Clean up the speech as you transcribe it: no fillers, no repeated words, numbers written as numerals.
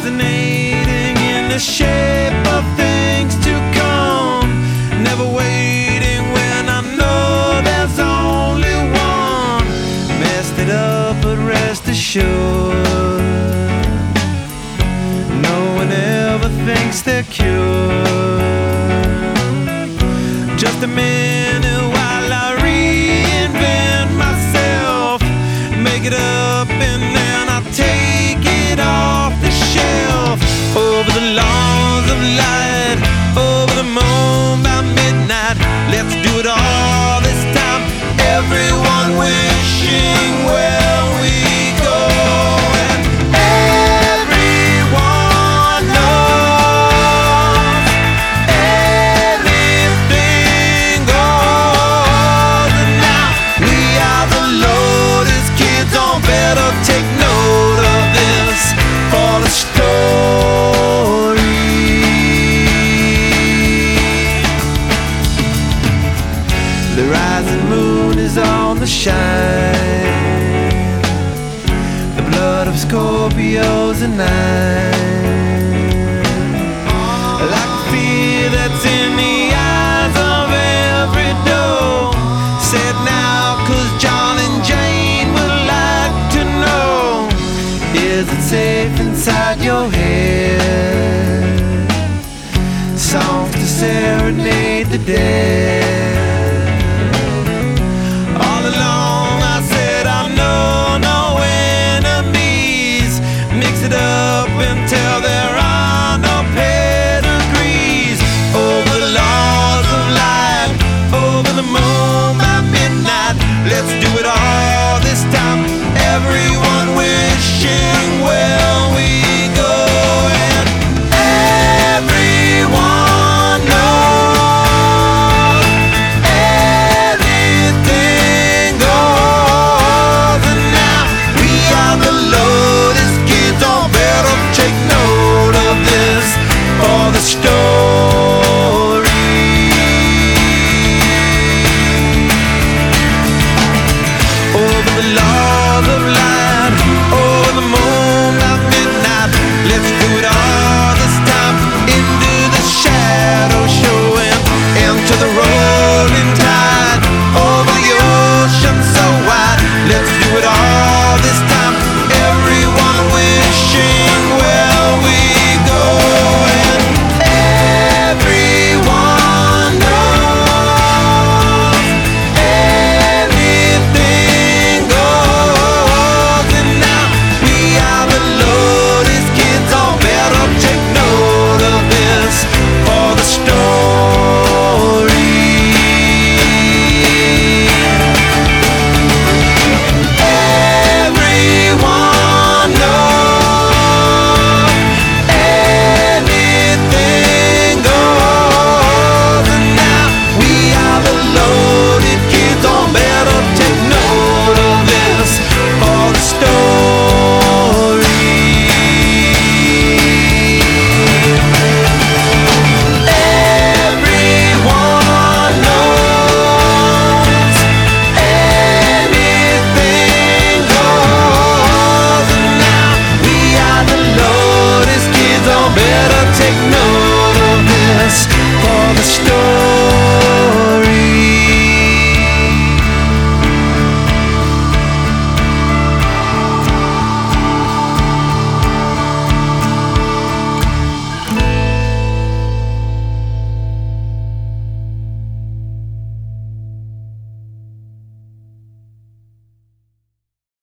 resonating in the shape of things to come. Never waiting when I know there's only one. Messed it up, but rest assured, no one ever thinks they're cured. Just a minute while I reinvent myself, make it up, and then I take it off the shelf. Over the lawns of light, over the moon by midnight. Let's do it all this time. Everyone wishing where we go, and everyone knows anything goes. And now we are the Lotus kids. On better take note of this for the story. The rising moon is on the shine, the blood of Scorpios and I like the fear that's in the eyes of every door. Say it now, 'cause John and Jane would like to know. Is it safe inside your head? Songs to serenade the dead.